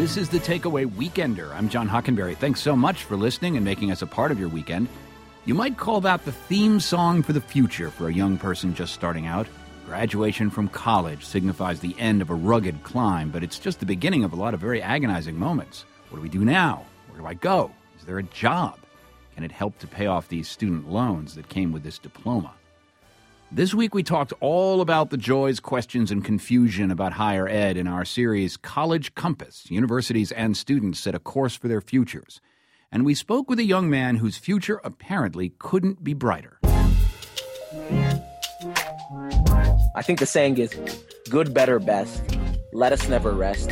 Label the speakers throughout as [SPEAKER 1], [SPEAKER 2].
[SPEAKER 1] This is the Takeaway Weekender. I'm John Hockenberry. Thanks so much for listening and making us a part of your weekend. You might call that the theme song for the future for a young person just starting out. Graduation from college signifies the end of a rugged climb, but it's just the beginning of a lot of very agonizing moments. What do we do now? Where do I go? Is there a job? Can it help to pay off these student loans that came with this diploma? This week we talked all about the joys, questions, and confusion about higher ed in our series College Compass. Universities and students set a course for their futures. And we spoke with a young man whose future apparently couldn't be brighter.
[SPEAKER 2] I think the saying is, good, better, best. Let us never rest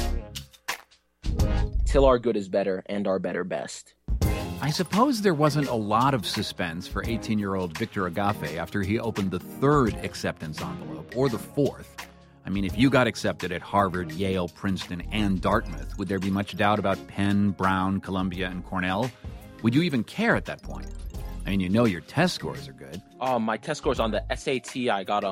[SPEAKER 2] till our good is better and our better best.
[SPEAKER 1] I suppose there wasn't a lot of suspense for 18-year-old Victor Agafe after he opened the third acceptance envelope, or the fourth. I mean, if you got accepted at Harvard, Yale, Princeton, and Dartmouth, would there be much doubt about Penn, Brown, Columbia, and Cornell? Would you even care at that point? I mean, you know your test scores are good.
[SPEAKER 2] My test scores on the SAT, I got a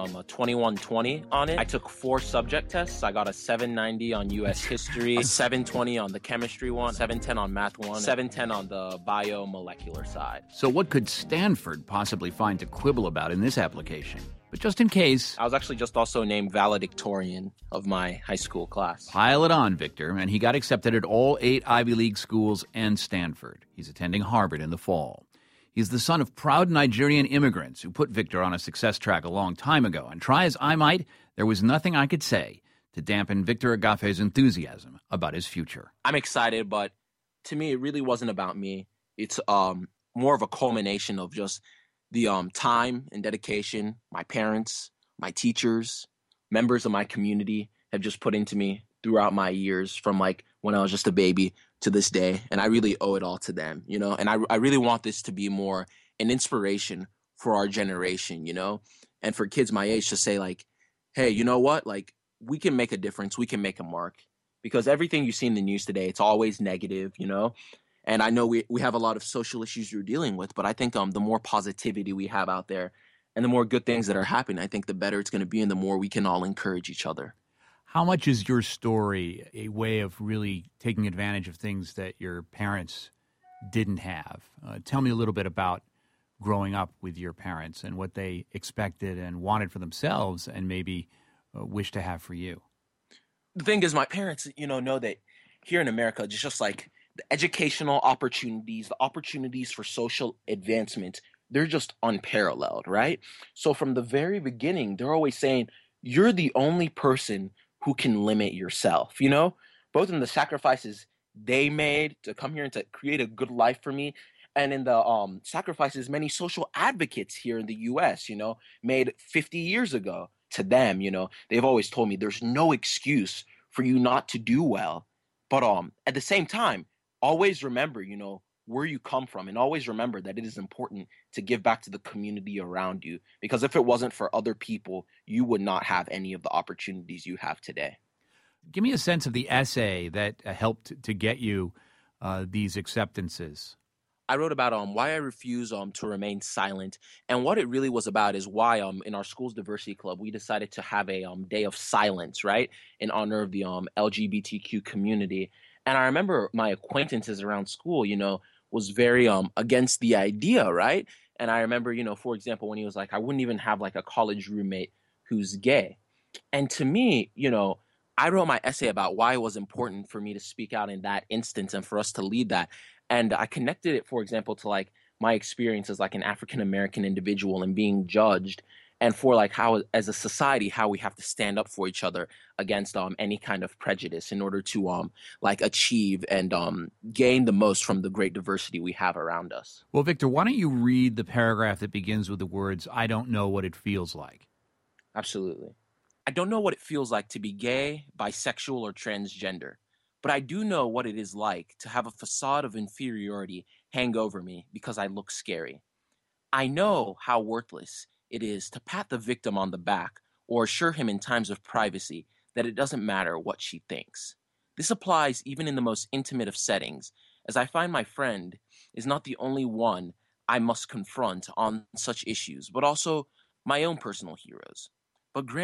[SPEAKER 2] 2120 on it. I took 4 subject tests. I got a 790 on U.S. history, a 720 on the chemistry one, 710 on math one, 710 on the biomolecular side.
[SPEAKER 1] So what could Stanford possibly find to quibble about in this application? But just in case...
[SPEAKER 2] I was actually just also named valedictorian of my high school class.
[SPEAKER 1] Pile it on, Victor, and he got accepted at all 8 Ivy League schools and Stanford. He's attending Harvard in the fall. He's the son of proud Nigerian immigrants who put Victor on a success track a long time ago. And try as I might, there was nothing I could say to dampen Victor Agafe's enthusiasm about his future.
[SPEAKER 2] I'm excited, but to me, it really wasn't about me. It's more of a culmination of just the time and dedication my parents, my teachers, members of my community have just put into me throughout my years, from like when I was just a baby to this day. And I really owe it all to them, you know, and I really want this to be more an inspiration for our generation, you know, and for kids my age to say like, hey, you know what, like we can make a difference. We can make a mark, because everything you see in the news today, it's always negative, you know. And I know we have a lot of social issues you're dealing with, but I think the more positivity we have out there and the more good things that are happening, I think the better it's going to be and the more we can all encourage each other.
[SPEAKER 1] How much is your story a way of really taking advantage of things that your parents didn't have? Tell me a little bit about growing up with your parents and what they expected and wanted for themselves and maybe wish to have for you.
[SPEAKER 2] The thing is, my parents, you know that here in America, just like the educational opportunities, the opportunities for social advancement, they're just unparalleled, right? So from the very beginning, they're always saying, you're the only person who can limit yourself, you know, both in the sacrifices they made to come here and to create a good life for me, and in the sacrifices many social advocates here in the U.S., you know, made 50 years ago. To them, you know, they've always told me there's no excuse for you not to do well. But at the same time, always remember, you know, where you come from, and always remember that it is important to give back to the community around you, because if it wasn't for other people, you would not have any of the opportunities you have today.
[SPEAKER 1] Give me a sense of the essay that helped to get you these acceptances.
[SPEAKER 2] I wrote about why I refuse to remain silent, and what it really was about is why in our school's diversity club we decided to have a day of silence, right, in honor of the LGBTQ community. And I remember my acquaintances around school, you know, was very against the idea, right? And I remember, you know, for example, when he was like, I wouldn't even have like a college roommate who's gay. And to me, you know, I wrote my essay about why it was important for me to speak out in that instance and for us to lead that. And I connected it, for example, to like my experience as like an African-American individual and being judged, and for like how as a society, how we have to stand up for each other against any kind of prejudice in order to like achieve and gain the most from the great diversity we have around us.
[SPEAKER 1] Well, Victor, why don't you read the paragraph that begins with the words, I don't know what it feels like.
[SPEAKER 2] Absolutely. I don't know what it feels like to be gay, bisexual, or transgender, but I do know what it is like to have a facade of inferiority hang over me because I look scary. I know how worthless it is to pat the victim on the back or assure him in times of privacy that it doesn't matter what she thinks. This applies even in the most intimate of settings, as I find my friend is not the only one I must confront on such issues, but also my own personal heroes. But Granny,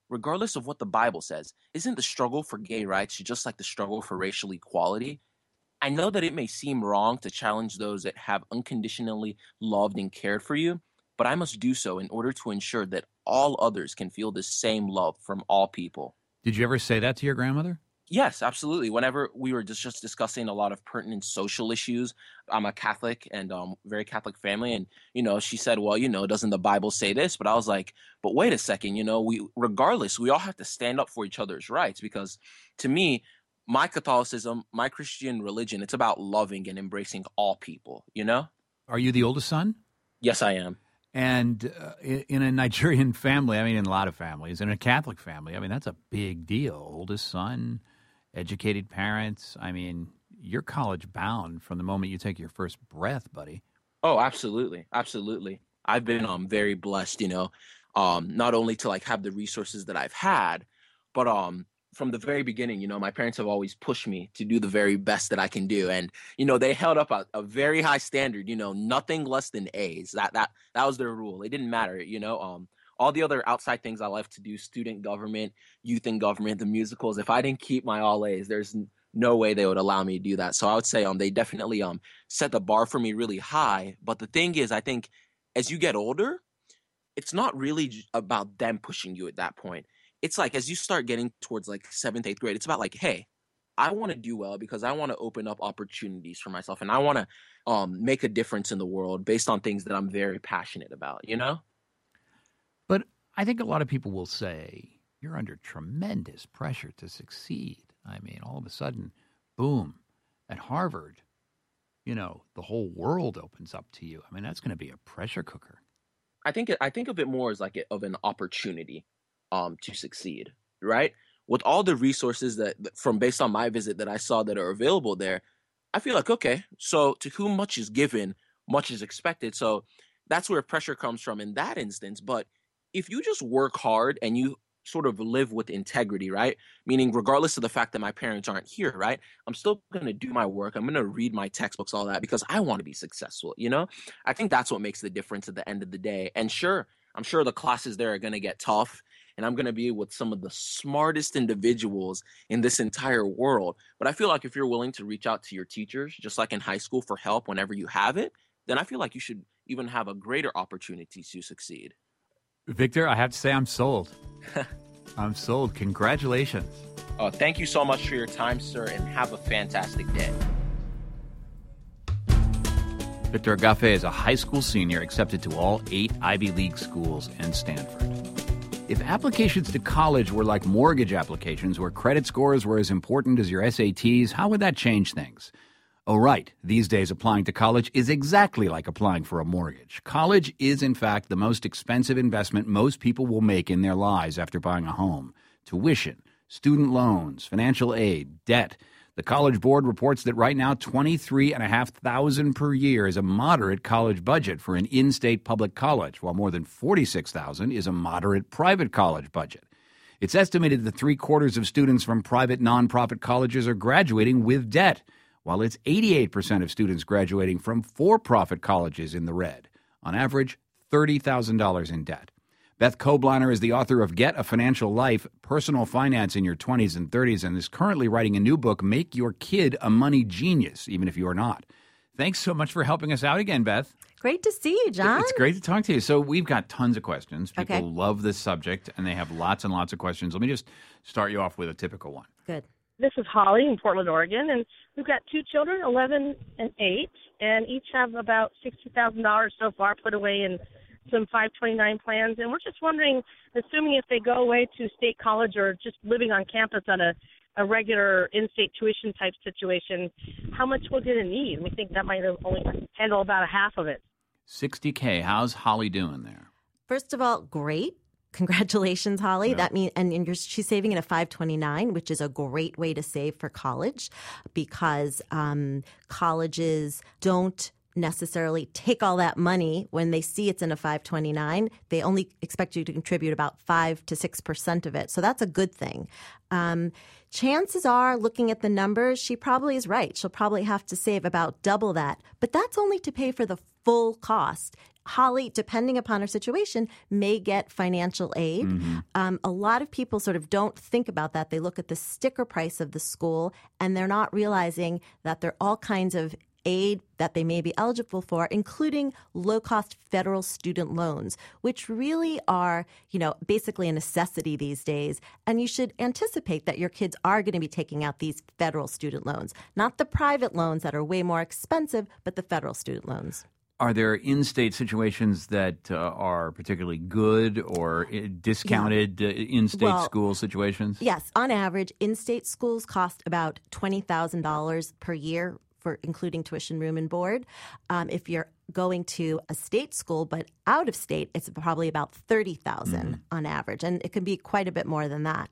[SPEAKER 2] regardless of what the Bible says, isn't the struggle for gay rights just like the struggle for racial equality? I know that it may seem wrong to challenge those that have unconditionally loved and cared for you, but I must do so in order to ensure that all others can feel the same love from all people.
[SPEAKER 1] Did you ever say that to your grandmother?
[SPEAKER 2] Yes, absolutely. Whenever we were just discussing a lot of pertinent social issues, I'm a Catholic and very Catholic family, and she said, "Well, doesn't the Bible say this?" But I was like, "But wait a second, we all have to stand up for each other's rights because, to me, my Catholicism, my Christian religion, it's about loving and embracing all people.
[SPEAKER 1] Are you the oldest son?
[SPEAKER 2] Yes, I am.
[SPEAKER 1] And in a Nigerian family, I mean, in a lot of families, in a Catholic family, I mean, that's a big deal. Oldest son, educated parents. I mean, you're college bound from the moment you take your first breath, buddy.
[SPEAKER 2] Oh, absolutely. Absolutely. I've been very blessed, not only to have the resources that I've had, but from the very beginning, my parents have always pushed me to do the very best that I can do. And, they held up a very high standard, nothing less than A's. That was their rule. It didn't matter, all the other outside things I left to do, student government, youth in government, the musicals. If I didn't keep my all A's, there's no way they would allow me to do that. So I would say they definitely set the bar for me really high. But the thing is, I think as you get older, it's not really about them pushing you at that point. It's as you start getting towards 7th, 8th grade, it's about hey, I want to do well because I want to open up opportunities for myself and I want to make a difference in the world based on things that I'm very passionate about,
[SPEAKER 1] But I think a lot of people will say you're under tremendous pressure to succeed. I mean, all of a sudden, boom, at Harvard, the whole world opens up to you. I mean, that's going to be a pressure cooker.
[SPEAKER 2] I think of it more as of an opportunity to succeed, right? With all the resources that from based on my visit that I saw that are available there, I feel okay, so to whom much is given, much is expected. So that's where pressure comes from in that instance. But if you just work hard and you sort of live with integrity, right? Meaning regardless of the fact that my parents aren't here, right? I'm still going to do my work. I'm going to read my textbooks, all that, because I want to be successful, I think that's what makes the difference at the end of the day. And sure, I'm sure the classes there are going to get tough. And I'm going to be with some of the smartest individuals in this entire world. But I feel if you're willing to reach out to your teachers, just like in high school, for help whenever you have it, then I feel you should even have a greater opportunity to succeed.
[SPEAKER 1] Victor, I have to say I'm sold. I'm sold. Congratulations.
[SPEAKER 2] Oh, thank you so much for your time, sir, and have a fantastic day.
[SPEAKER 1] Victor Agafe is a high school senior accepted to all 8 Ivy League schools and Stanford. If applications to college were like mortgage applications where credit scores were as important as your SATs, how would that change things? Oh, right. These days, applying to college is exactly like applying for a mortgage. College is, in fact, the most expensive investment most people will make in their lives after buying a home. Tuition, student loans, financial aid, debt. The College Board reports that right now, $23,500 per year is a moderate college budget for an in-state public college, while more than $46,000 is a moderate private college budget. It's estimated that 3/4 of students from private nonprofit colleges are graduating with debt, while it's 88% of students graduating from for-profit colleges in the red. On average, $30,000 in debt. Beth Kobliner is the author of Get a Financial Life, Personal Finance in Your 20s and 30s, and is currently writing a new book, Make Your Kid a Money Genius, even if you're not. Thanks so much for helping us out again, Beth.
[SPEAKER 3] Great to see you, John.
[SPEAKER 1] It's great to talk to you. So we've got tons of questions. People
[SPEAKER 3] Okay.
[SPEAKER 1] love this subject, and they have lots and lots of questions. Let me just start you off with a typical one.
[SPEAKER 3] Good.
[SPEAKER 4] This is Holly in Portland, Oregon, and we've got 2 children, 11 and 8, and each have about $60,000 so far put away in some 529 plans. And we're just wondering, assuming if they go away to state college or just living on campus on a regular in-state tuition type situation, how much we're going to need? We think that might only handle about a half of it.
[SPEAKER 1] $60K. How's Holly doing there?
[SPEAKER 3] First of all, great. Congratulations, Holly.
[SPEAKER 1] Yeah.
[SPEAKER 3] That means, and she's saving in a 529, which is a great way to save for college, because colleges don't necessarily take all that money when they see it's in a 529. They only expect you to contribute about 5 to 6% of it. So that's a good thing. Chances are, looking at the numbers, she probably is right. She'll probably have to save about double that. But that's only to pay for the full cost. Holly, depending upon her situation, may get financial aid. A lot of people sort of don't think about that. They look at the sticker price of the school, and they're not realizing that there are all kinds of aid that they may be eligible for, including low-cost federal student loans, which really are, basically a necessity these days. And you should anticipate that your kids are going to be taking out these federal student loans, not the private loans that are way more expensive, but the federal student loans.
[SPEAKER 1] Are there in-state situations that are particularly good or discounted in-state school situations?
[SPEAKER 3] Yes. On average, in-state schools cost about $20,000 per year, for including tuition, room, and board. If you're going to a state school, but out of state, it's probably about $30,000 on average, and it can be quite a bit more than that.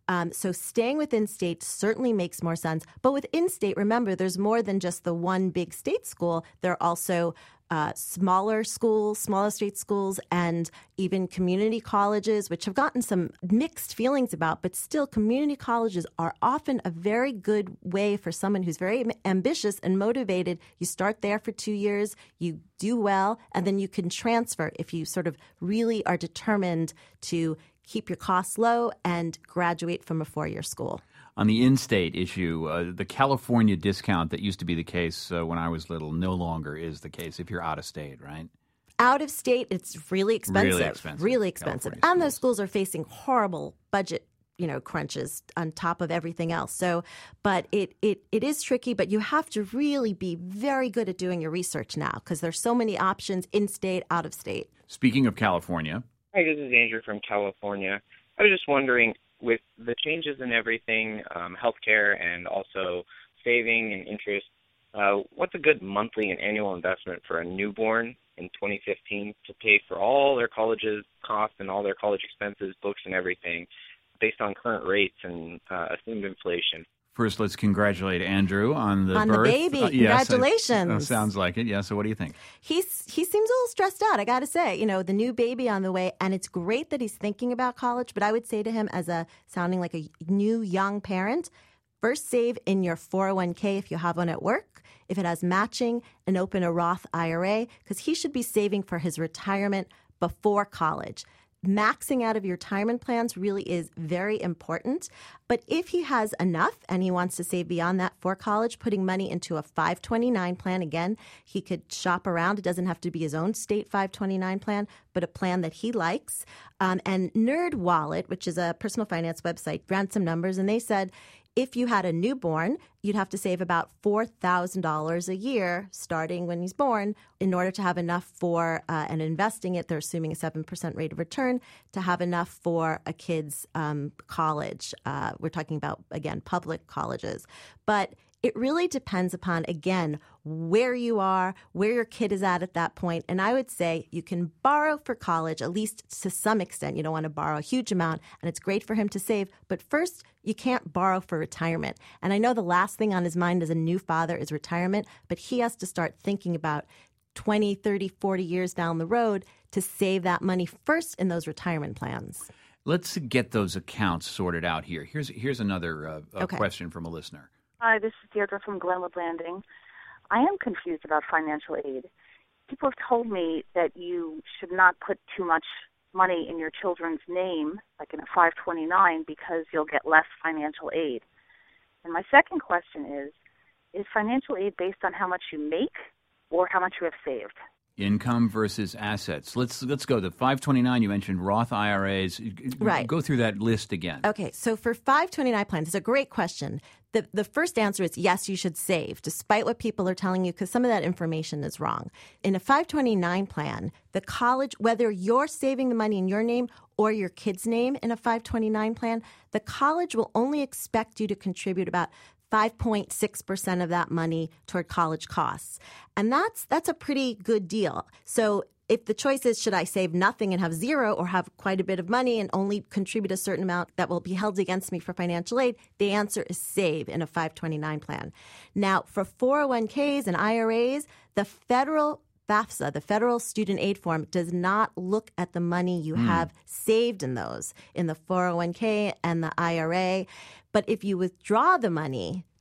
[SPEAKER 3] So staying within state certainly makes more sense. But with in-state, remember, there's more than just the one big state school. There are also smaller schools, smaller state schools, and even community colleges, which have gotten some mixed feelings about, but still community colleges are often a very good way for someone who's very ambitious and motivated. You start there for 2 years, you do well, and then you can transfer if you sort of really are determined to keep your costs low and graduate from a 4-year school.
[SPEAKER 1] On the in-state issue, the California discount that used to be the case when I was little no longer is the case if you're out of state, right?
[SPEAKER 3] Out of state, it's really expensive.
[SPEAKER 1] Really expensive.
[SPEAKER 3] And those schools are facing horrible budget, crunches on top of everything else. So, but it is tricky, but you have to really be very good at doing your research now because there's so many options in-state, out of state.
[SPEAKER 1] Speaking of California.
[SPEAKER 5] Hi, this is Andrew from California. I was just wondering, with the changes in everything, healthcare and also saving and interest, what's a good monthly and annual investment for a newborn in 2015 to pay for all their college's costs and all their college expenses, books and everything, based on current rates and assumed inflation?
[SPEAKER 1] First, let's congratulate Andrew on the birth.
[SPEAKER 3] On the baby. Congratulations.
[SPEAKER 1] Yes, sounds like it. Yeah. So what do you think?
[SPEAKER 3] He seems a little stressed out, I got to say. The new baby on the way. And it's great that he's thinking about college. But I would say to him, as sounding like a new young parent, first save in your 401k if you have one at work. If it has matching, and open a Roth IRA, because he should be saving for his retirement before college. Maxing out of your retirement plans really is very important. But if he has enough and he wants to save beyond that for college, putting money into a 529 plan, again, he could shop around. It doesn't have to be his own state 529 plan, but a plan that he likes. And NerdWallet, which is a personal finance website, ran some numbers, and they said if you had a newborn, you'd have to save about $4,000 a year starting when he's born in order to have enough for, and investing it, they're assuming a 7% rate of return, to have enough for a kid's college. We're talking about, again, public colleges. But it really depends upon, again, where you are, where your kid is at that point. And I would say you can borrow for college, at least to some extent. You don't want to borrow a huge amount, and it's great for him to save. But first, you can't borrow for retirement. And I know the last thing on his mind as a new father is retirement, but he has to start thinking about 20, 30, 40 years down the road to save that money first in those retirement plans.
[SPEAKER 1] Let's get those accounts sorted out here. Here's another question from a listener.
[SPEAKER 6] Hi, this is Deirdre from Glenwood Landing. I am confused about financial aid. People have told me that you should not put too much money in your children's name, like in a 529, because you'll get less financial aid. And my second question is financial aid based on how much you make or how much you have saved?
[SPEAKER 1] Income versus assets. Let's go. The 529, you mentioned Roth IRAs.
[SPEAKER 3] Right.
[SPEAKER 1] Go through that list again.
[SPEAKER 3] Okay, so for 529 plans, it's a great question. The first answer is yes, you should save, despite what people are telling you, because some of that information is wrong. In a 529 plan, the college, whether you're saving the money in your name or your kid's name in a 529 plan, the college will only expect you to contribute about 5.6% of that money toward college costs. And that's a pretty good deal. So if the choice is, should I save nothing and have zero, or have quite a bit of money and only contribute a certain amount that will be held against me for financial aid, the answer is save in a 529 plan. Now, for 401ks and IRAs, the federal FAFSA, the Federal Student Aid Form, does not look at the money you have saved in those, in the 401k and the IRA. But if you withdraw the money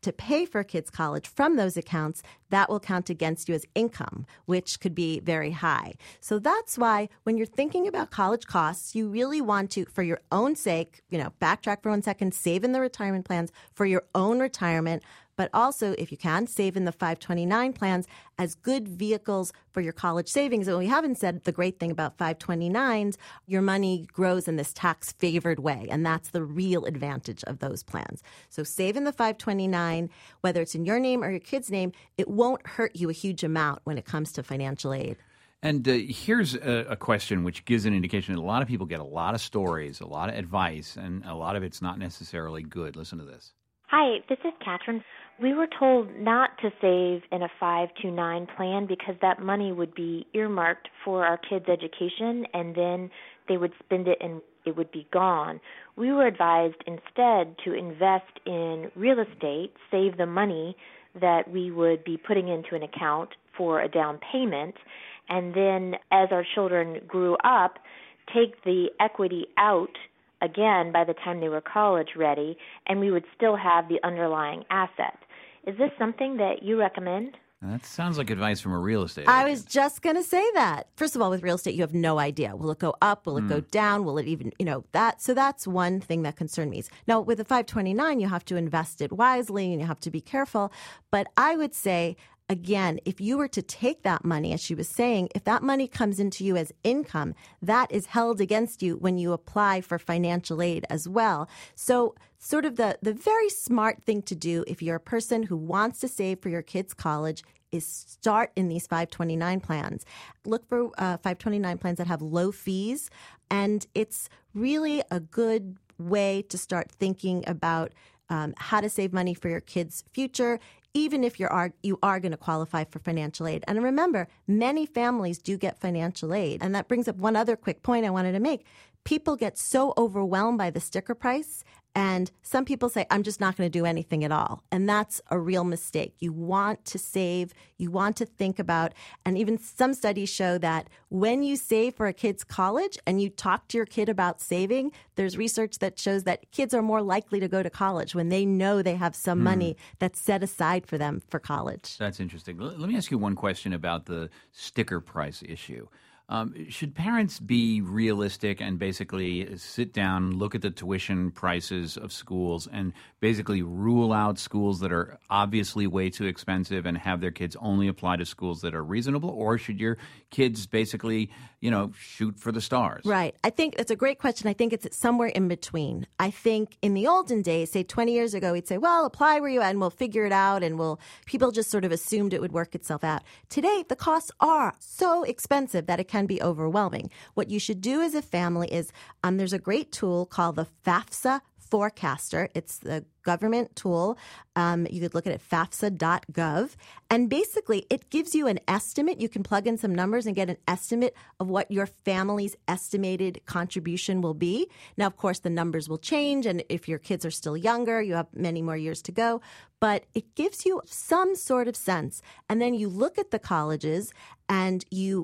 [SPEAKER 3] to pay for a kid's college from those accounts, that will count against you as income, which could be very high. So that's why when you're thinking about college costs, you really want to, for your own sake, backtrack for 1 second, save in the retirement plans for your own retirement, but also, if you can, save in the 529 plans as good vehicles for your college savings. And we haven't said the great thing about 529s, your money grows in this tax-favored way, and that's the real advantage of those plans. So save in the 529, whether it's in your name or your kid's name, it won't hurt you a huge amount when it comes to financial aid.
[SPEAKER 1] And here's a question which gives an indication that a lot of people get a lot of stories, a lot of advice, and a lot of it's not necessarily good. Listen to this.
[SPEAKER 7] Hi, this is Catherine. We were told not to save in a 529 plan because that money would be earmarked for our kids' education, and then they would spend it and it would be gone. We were advised instead to invest in real estate, save the money that we would be putting into an account for a down payment, and then as our children grew up, take the equity out again by the time they were college ready, and we would still have the underlying asset. Is this something that you recommend?
[SPEAKER 1] That sounds like advice from a real estate agent.
[SPEAKER 3] I was just going to say that. First of all, with real estate, you have no idea. Will it go up? Will it go down? Will it even, that? So that's one thing that concerned me. Now, with a 529, you have to invest it wisely and you have to be careful. But I would say, again, if you were to take that money, as she was saying, if that money comes into you as income, that is held against you when you apply for financial aid as well. So sort of the very smart thing to do if you're a person who wants to save for your kids' college is start in these 529 plans. Look for 529 plans that have low fees, and it's really a good way to start thinking about how to save money for your kids' future, even if you are going to qualify for financial aid. And remember, many families do get financial aid. And that brings up one other quick point I wanted to make. People get so overwhelmed by the sticker price, and some people say, I'm just not going to do anything at all. And that's a real mistake. You want to save, you want to think about, and even some studies show that when you save for a kid's college and you talk to your kid about saving, there's research that shows that kids are more likely to go to college when they know they have some money that's set aside for them for college.
[SPEAKER 1] That's interesting. Let me ask you one question about the sticker price issue. Should parents be realistic and basically sit down, look at the tuition prices of schools and basically rule out schools that are obviously way too expensive and have their kids only apply to schools that are reasonable? Or should your kids basically, shoot for the stars?
[SPEAKER 3] Right. I think that's a great question. I think it's somewhere in between. I think in the olden days, say 20 years ago, we'd say, well, apply where you at and we'll figure it out. And people just sort of assumed it would work itself out. Today, the costs are so expensive that it can be overwhelming. What you should do as a family is there's a great tool called the FAFSA Forecaster. It's the government tool. You could look at it at FAFSA.gov. And basically, it gives you an estimate. You can plug in some numbers and get an estimate of what your family's estimated contribution will be. Now, of course, the numbers will change. And if your kids are still younger, you have many more years to go. But it gives you some sort of sense. And then you look at the colleges and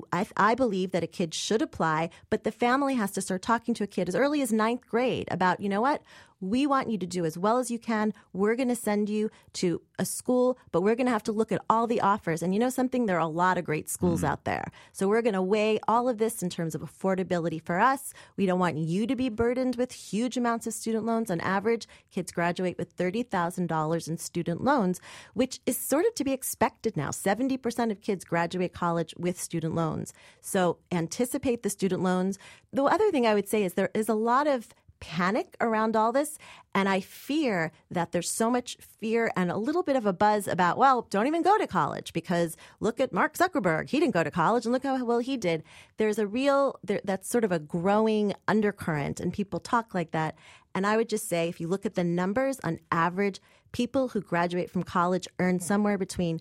[SPEAKER 3] I believe that a kid should apply, but the family has to start talking to a kid as early as 9th grade about, you know what? We want you to do as well as you can. We're going to send you to a school, but we're going to have to look at all the offers. And you know something? There are a lot of great schools out there. So we're going to weigh all of this in terms of affordability for us. We don't want you to be burdened with huge amounts of student loans. On average, kids graduate with $30,000 in student loans, which is sort of to be expected now. 70% of kids graduate college with student loans. So anticipate the student loans. The other thing I would say is there is a lot of panic around all this. And I fear that there's so much fear and a little bit of a buzz about, well, don't even go to college because look at Mark Zuckerberg. He didn't go to college and look how well he did. There's that's sort of a growing undercurrent and people talk like that. And I would just say, if you look at the numbers, on average, people who graduate from college earn somewhere between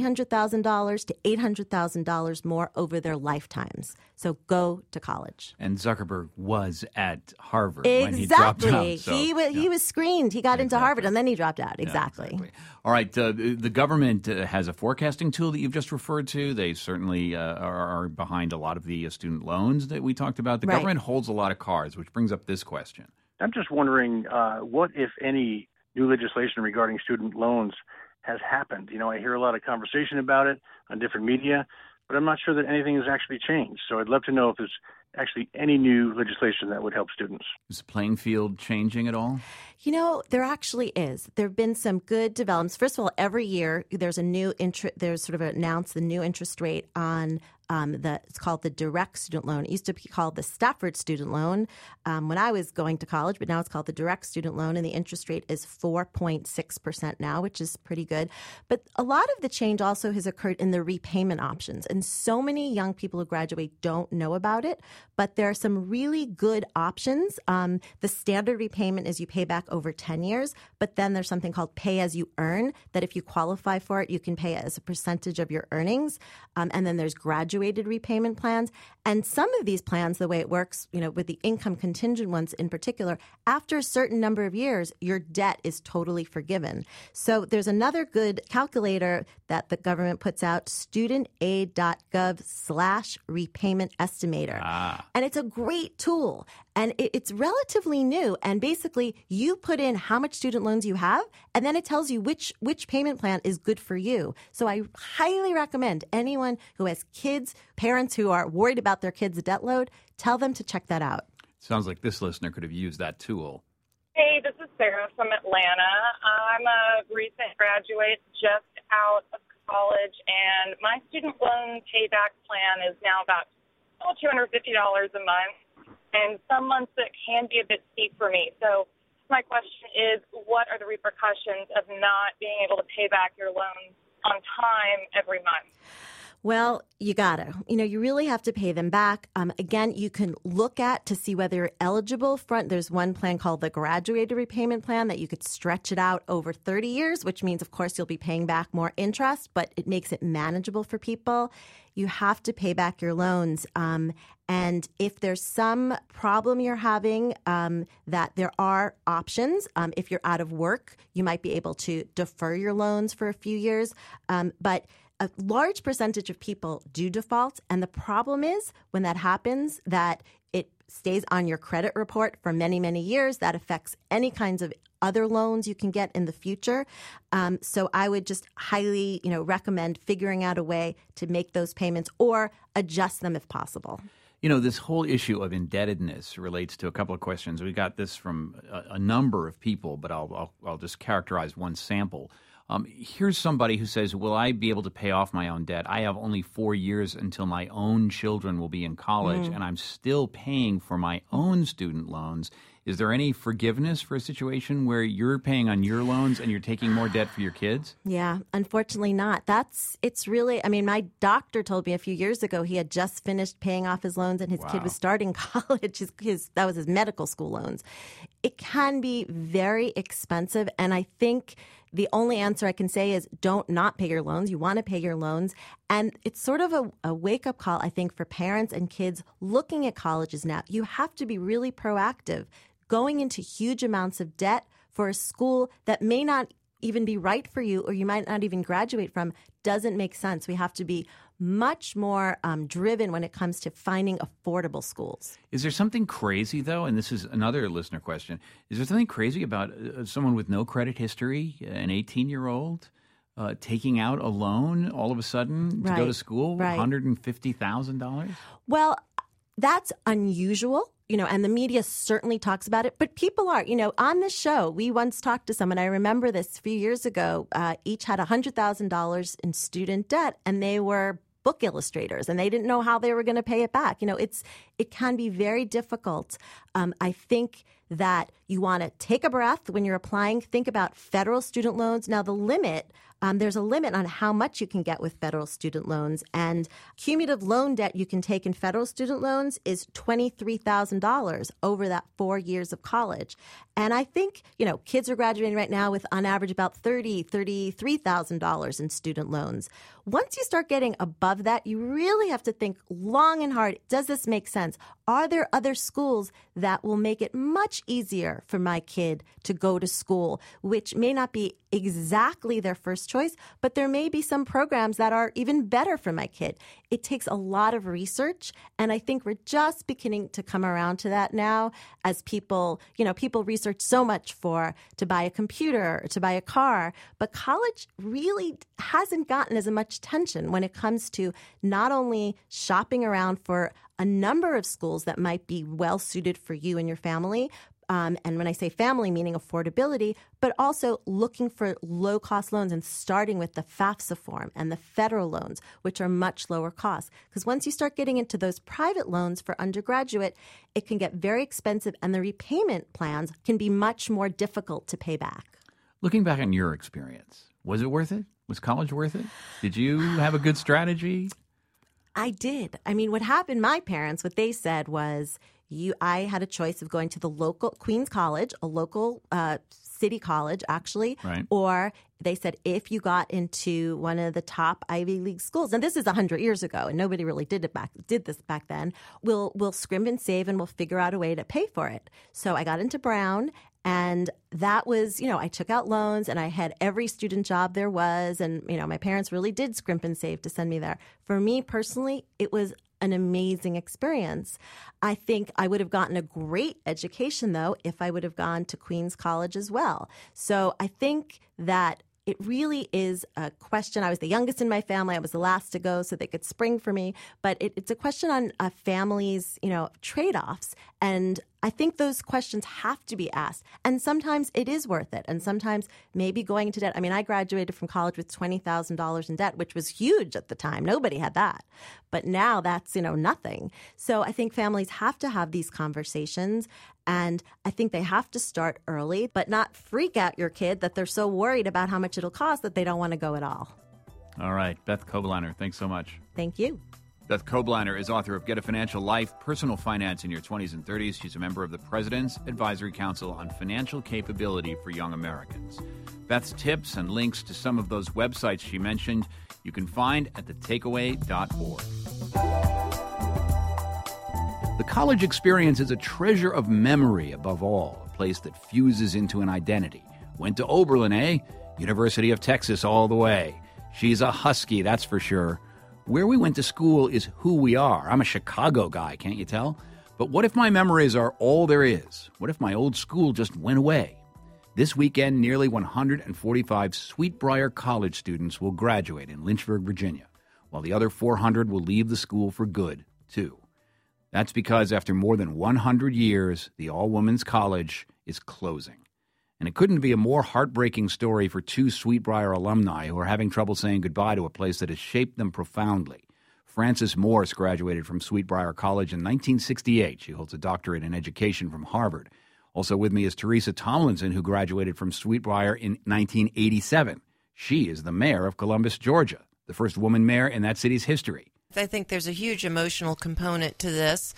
[SPEAKER 3] $300,000 to $800,000 more over their lifetimes. So go to college.
[SPEAKER 1] And Zuckerberg was at Harvard when he dropped out.
[SPEAKER 3] So, he was screened. He got into Harvard and then he dropped out. Exactly.
[SPEAKER 1] All right. The government has a forecasting tool that you've just referred to. They certainly are behind a lot of the student loans that we talked about. The government holds a lot of cards, which brings up this question.
[SPEAKER 8] I'm just wondering what, if any, new legislation regarding student loans has happened. I hear a lot of conversation about it on different media, but I'm not sure that anything has actually changed. So I'd love to know if there's actually any new legislation that would help students.
[SPEAKER 1] Is the playing field changing at all?
[SPEAKER 3] There actually is. There have been some good developments. First of all, every year there's there's sort of announced the new interest rate on it's called the direct student loan. It used to be called the Stafford student loan when I was going to college, but now it's called the direct student loan, and the interest rate is 4.6% now, which is pretty good. But a lot of the change also has occurred in the repayment options, and so many young people who graduate don't know about it, but there are some really good options. The standard repayment is you pay back over 10 years, but then there's something called pay as you earn, that if you qualify for it, you can pay as a percentage of your earnings. And then there's graduated repayment plans. And some of these plans, the way it works, with the income contingent ones in particular, after a certain number of years, your debt is totally forgiven. So there's another good calculator that the government puts out, studentaid.gov/repayment estimator. And it's a great tool. And it's relatively new. And basically, you put in how much student loans you have, and then it tells you which payment plan is good for you. So I highly recommend anyone who has kids, parents who are worried about their kids' debt load, tell them to check that out.
[SPEAKER 1] Sounds like this listener could have used that tool.
[SPEAKER 9] Hey, this is Sarah from Atlanta. I'm a recent graduate just out of college, and my student loan payback plan is now about $250 a month. And some months it can be a bit steep for me. So my question is, what are the repercussions of not being able to pay back your loans on time every month?
[SPEAKER 3] Well, you gotta. You really have to pay them back. Again, you can look at to see whether you're eligible. There's one plan called the graduated repayment plan that you could stretch it out over 30 years, which means, of course, you'll be paying back more interest, but it makes it manageable for people. You have to pay back your loans. And if there's some problem you're having, that there are options. If you're out of work, you might be able to defer your loans for a few years. But a large percentage of people do default. And the problem is when that happens, that it stays on your credit report for many, many years. That affects any kinds of other loans you can get in the future. So I would just highly, recommend figuring out a way to make those payments or adjust them if possible.
[SPEAKER 1] This whole issue of indebtedness relates to a couple of questions. We got this from a number of people, but I'll just characterize one sample. Here's somebody who says, will I be able to pay off my own debt? I have only 4 years until my own children will be in college, and I'm still paying for my own student loans. Is there any forgiveness for a situation where you're paying on your loans and you're taking more debt for your kids? Yeah, unfortunately not. My doctor told me a few years ago he had just finished paying off his loans and his kid was starting college. That was his medical school loans. It can be very expensive, and I think the only answer I can say is don't not pay your loans. You want to pay your loans. And it's sort of a wake-up call, I think, for parents and kids looking at colleges now. You have to be really proactive. Going into huge amounts of debt for a school that may not even be right for you or you might not even graduate from doesn't make sense. We have to be much more driven when it comes to finding affordable schools. Is there something crazy, though, and this is another listener question, is there something crazy about someone with no credit history, an 18-year-old, taking out a loan all of a sudden to go to school, $150,000? Well, that's unusual. And the media certainly talks about it, but people are, on this show, we once talked to someone, I remember this a few years ago, each had $100,000 in student debt, and they were book illustrators, and they didn't know how they were going to pay it back. It can be very difficult. I think that you want to take a breath when you're applying. Think about federal student loans. Now, the limit, there's a limit on how much you can get with federal student loans. And cumulative loan debt you can take in federal student loans is $23,000 over that 4 years of college. And I think, kids are graduating right now with on average about $33,000 in student loans. Once you start getting above that, you really have to think long and hard. Does this make sense?
[SPEAKER 3] sense? Are there other schools that will make it much easier for my kid to go to school, which may not be exactly their first choice, but there may be some programs that are even better for my kid? It takes a lot of research, and I think we're just beginning to come around to that now as people research so much to buy a computer or to buy a car, but college really hasn't gotten as much attention when it comes to not only shopping around for a number of schools that might be well suited for you and your family. And when I say family, meaning affordability, but also looking for low-cost loans and starting with the FAFSA form and the federal loans, which are much lower cost. Because once you start getting into those private loans for undergraduate, it can get very expensive, and the repayment plans can be much more difficult to pay back.
[SPEAKER 1] Looking back on your experience, was it worth it? Was college worth it? Did you have a good strategy?
[SPEAKER 3] I did. I mean, what happened, my parents, what they said was, I had a choice of going to the local Queens College, a local city college, actually,
[SPEAKER 1] right.
[SPEAKER 3] Or they said if you got into one of the top Ivy League schools, and this is 100 years ago, and nobody really did this back then, we'll scrimp and save, and we'll figure out a way to pay for it. So I got into Brown. And that was, I took out loans, and I had every student job there was. And, my parents really did scrimp and save to send me there. For me personally, it was an amazing experience. I think I would have gotten a great education, though, if I would have gone to Queens College as well. So I think that it really is a question. I was the youngest in my family. I was the last to go, so they could spring for me. But it's a question on a family's, trade-offs. And I think those questions have to be asked. And sometimes it is worth it. And sometimes maybe going into debt. I mean, I graduated from college with $20,000 in debt, which was huge at the time. Nobody had that. But now that's, nothing. So I think families have to have these conversations. And I think they have to start early, but not freak out your kid that they're so worried about how much it'll cost that they don't want to go at all.
[SPEAKER 1] All right. Beth Kobliner, thanks so much.
[SPEAKER 3] Thank you.
[SPEAKER 1] Beth Kobliner is author of Get a Financial Life, Personal Finance in Your 20s and 30s. She's a member of the President's Advisory Council on Financial Capability for Young Americans. Beth's tips and links to some of those websites she mentioned you can find at thetakeaway.org. The college experience is a treasure of memory above all, a place that fuses into an identity. Went to Oberlin, eh? University of Texas all the way. She's a Husky, that's for sure. Where we went to school is who we are. I'm a Chicago guy, can't you tell? But what if my memories are all there is? What if my old school just went away? This weekend, nearly 145 Sweetbriar College students will graduate in Lynchburg, Virginia, while the other 400 will leave the school for good, too. That's because after more than 100 years, the all-women's college is closing. And it couldn't be a more heartbreaking story for two Sweetbriar alumni who are having trouble saying goodbye to a place that has shaped them profoundly. Frances Morse graduated from Sweetbriar College in 1968. She holds a doctorate in education from Harvard. Also with me is Teresa Tomlinson, who graduated from Sweetbriar in 1987. She is the mayor of Columbus, Georgia, the first woman mayor in that city's history.
[SPEAKER 10] I think there's a huge emotional component to this.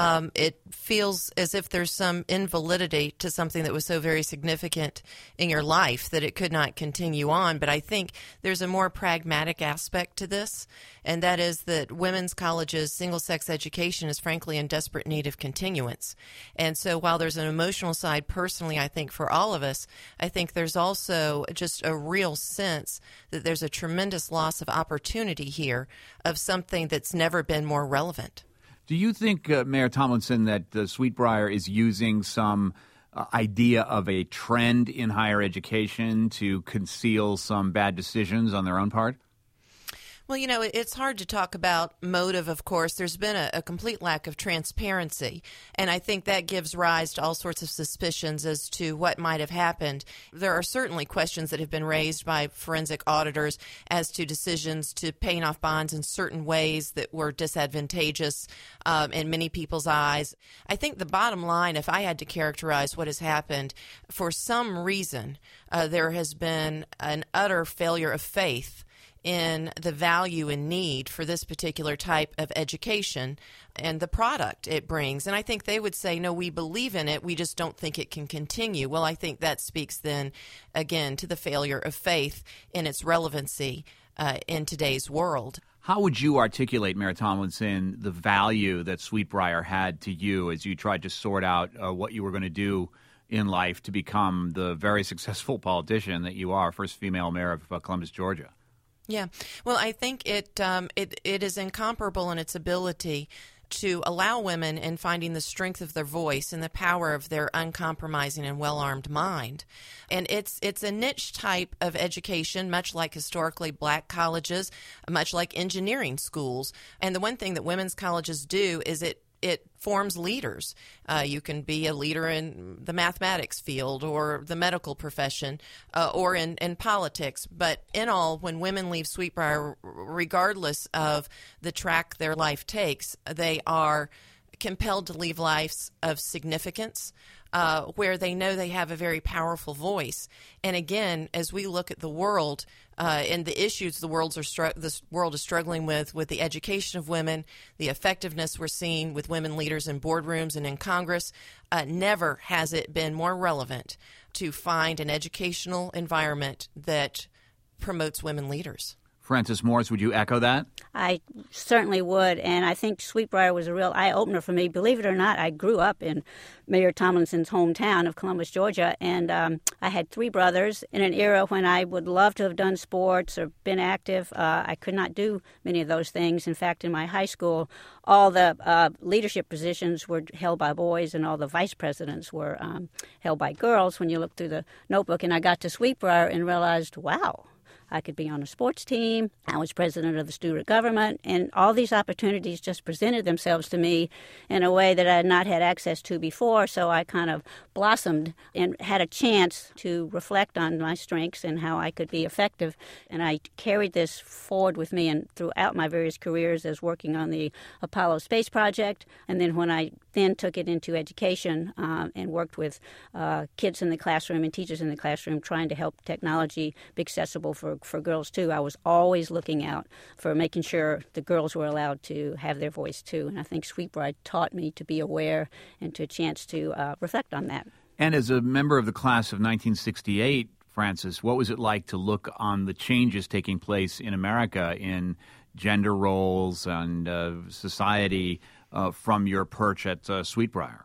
[SPEAKER 10] It feels as if there's some invalidity to something that was so very significant in your life that it could not continue on. But I think there's a more pragmatic aspect to this, and that is that women's colleges, single-sex education is frankly in desperate need of continuance. And so while there's an emotional side personally, I think for all of us, I think there's also just a real sense that there's a tremendous loss of opportunity here of something that's never been more relevant.
[SPEAKER 1] Do you think, Mayor Tomlinson, that Sweetbriar is using some idea of a trend in higher education to conceal some bad decisions on their own part?
[SPEAKER 10] Well, it's hard to talk about motive, of course. There's been a complete lack of transparency, and I think that gives rise to all sorts of suspicions as to what might have happened. There are certainly questions that have been raised by forensic auditors as to decisions to paying off bonds in certain ways that were disadvantageous in many people's eyes. I think the bottom line, if I had to characterize what has happened, for some reason there has been an utter failure of faith in the value and need for this particular type of education and the product it brings. And I think they would say, no, we believe in it, we just don't think it can continue. Well, I think that speaks then, again, to the failure of faith in its relevancy in today's world.
[SPEAKER 1] How would you articulate, Mayor Tomlinson, the value that Sweetbriar had to you as you tried to sort out what you were going to do in life to become the very successful politician that you are, first female mayor of Columbus, Georgia?
[SPEAKER 10] Yeah. Well, I think it is incomparable in its ability to allow women in finding the strength of their voice and the power of their uncompromising and well-armed mind. And it's a niche type of education, much like historically black colleges, much like engineering schools. And the one thing that women's colleges do is it forms leaders. You can be a leader in the mathematics field or the medical profession or in politics. But in all, when women leave Sweetbriar, regardless of the track their life takes, they are compelled to leave lives of significance, where they know they have a very powerful voice. And again, as we look at the world and the issues the world is struggling with the education of women, the effectiveness we're seeing with women leaders in boardrooms and in Congress, never has it been more relevant to find an educational environment that promotes women leaders.
[SPEAKER 1] Frances Morse, would you echo that?
[SPEAKER 11] I certainly would, and I think Sweetbriar was a real eye-opener for me. Believe it or not, I grew up in Mayor Tomlinson's hometown of Columbus, Georgia, and I had three brothers in an era when I would love to have done sports or been active. I could not do many of those things. In fact, in my high school, all the leadership positions were held by boys and all the vice presidents were held by girls when you look through the notebook. And I got to Sweetbriar and realized, wow, I could be on a sports team. I was president of the student government, and all these opportunities just presented themselves to me in a way that I had not had access to before, so I kind of blossomed and had a chance to reflect on my strengths and how I could be effective. And I carried this forward with me and throughout my various careers as working on the Apollo space project, and then when I then took it into education and worked with kids in the classroom and teachers in the classroom trying to help technology be accessible for girls, too. I was always looking out for making sure the girls were allowed to have their voice, too. And I think Sweetbriar taught me to be aware and to a chance to reflect on that.
[SPEAKER 1] And as a member of the class of 1968, Frances, what was it like to look on the changes taking place in America in gender roles and society from your perch at Sweetbriar?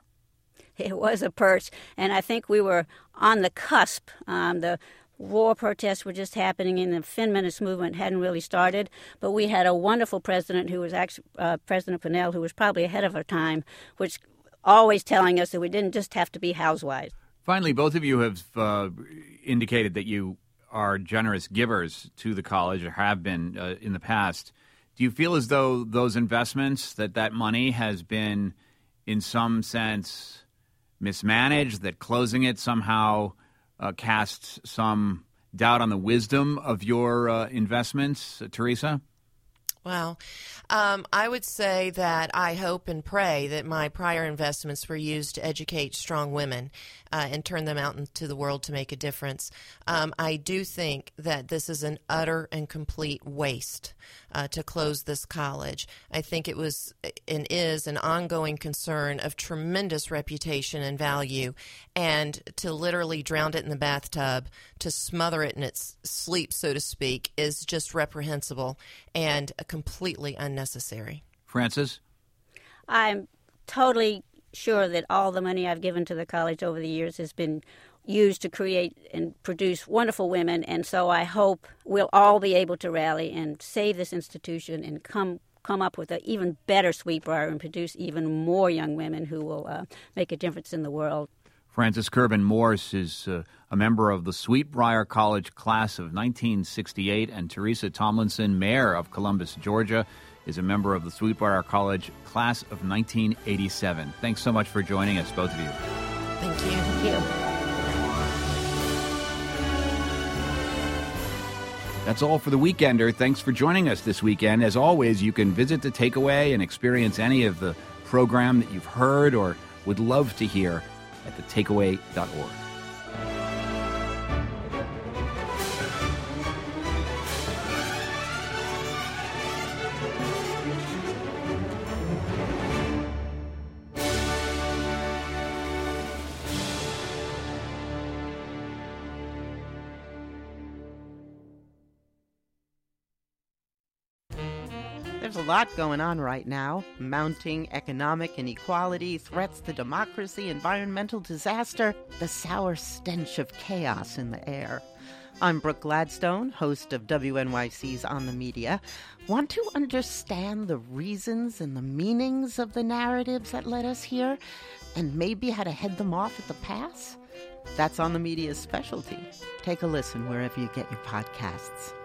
[SPEAKER 11] It was a perch, and I think we were on the cusp. The war protests were just happening, and the feminist movement hadn't really started. But we had a wonderful president who was actually President Pinnell, who was probably ahead of her time, which always telling us that we didn't just have to be housewives.
[SPEAKER 1] Finally, both of you have indicated that you are generous givers to the college, or have been in the past. Do you feel as though those investments, that money has been in some sense mismanaged, that closing it somehow casts some doubt on the wisdom of your investments, Teresa?
[SPEAKER 10] Well, I would say that I hope and pray that my prior investments were used to educate strong women and turn them out into the world to make a difference. I do think that this is an utter and complete waste to close this college. I think it was and is an ongoing concern of tremendous reputation and value, and to literally drown it in the bathtub, to smother it in its sleep, so to speak, is just reprehensible and completely unnecessary.
[SPEAKER 1] Frances?
[SPEAKER 11] I'm totally sure that all the money I've given to the college over the years has been used to create and produce wonderful women, and so I hope we'll all be able to rally and save this institution and come up with an even better Sweetbriar and produce even more young women who will make a difference in the world.
[SPEAKER 1] Frances Kirban Morse is a member of the Sweetbriar College class of 1968, and Teresa Tomlinson, mayor of Columbus, Georgia, is a member of the Sweetbriar College class of 1987. Thanks so much for joining us, both of you.
[SPEAKER 10] Thank you.
[SPEAKER 11] Thank you.
[SPEAKER 1] That's all for The Weekender. Thanks for joining us this weekend. As always, you can visit The Takeaway and experience any of the program that you've heard or would love to hear at thetakeaway.org.
[SPEAKER 12] There's a lot going on right now. Mounting economic inequality, threats to democracy, environmental disaster, the sour stench of chaos in the air. I'm Brooke Gladstone, host of WNYC's On the Media. Want to understand the reasons and the meanings of the narratives that led us here, and maybe how to head them off at the pass? That's On the Media's specialty. Take a listen wherever you get your podcasts.